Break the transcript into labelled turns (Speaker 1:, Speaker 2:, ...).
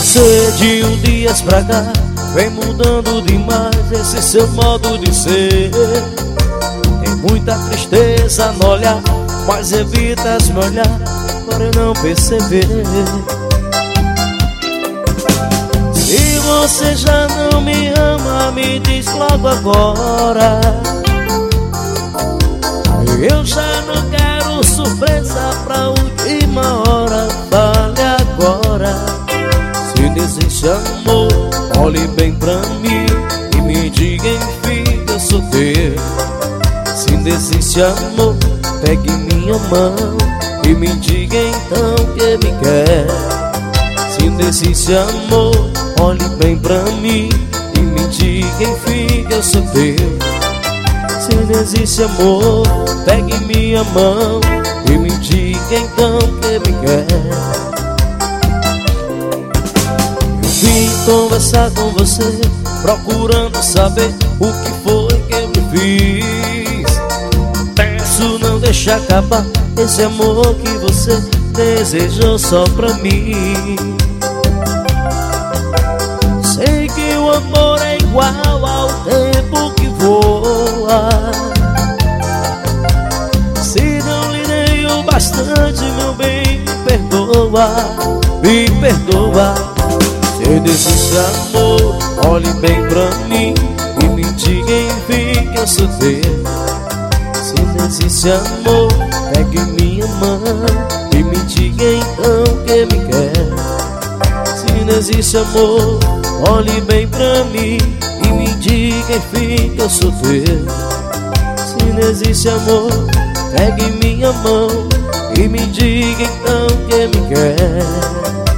Speaker 1: Você de um dia pra cá vem mudando demais esse seu modo de ser. Tem muita tristeza no olhar, mas evitas me olhar para eu não perceber. Se você já não me ama, me diz logo agora. Eu já não quero surpresa pra última hora. Fale agora. Se desiste amor, olhe bem pra mim e me diga enfim que eu sou teu. Se desiste amor, pegue minha mão e me diga então que me quer. Se desiste amor, olhe bem pra mim e me diga enfim que eu sou teu. Se não existe amor, pegue minha mão e me diga então que me quer. Eu vim conversar com você, procurando saber o que foi que eu me fiz. Peço não deixar acabar esse amor que você desejou só pra mim. Sei que o amor é igual ao tempo que voa. Se não lhe dei o bastante, meu bem, me perdoa, me perdoa. Se desiste amor, olhe bem pra mim e me diga enfim que eu sou teu. Se desiste amor, pegue minha mão e me diga então que me quer. Se não existe amor, olhe bem pra mim e me diga enfim que eu sou teu. Se não existe amor, pegue minha mão e me diga então que me quer.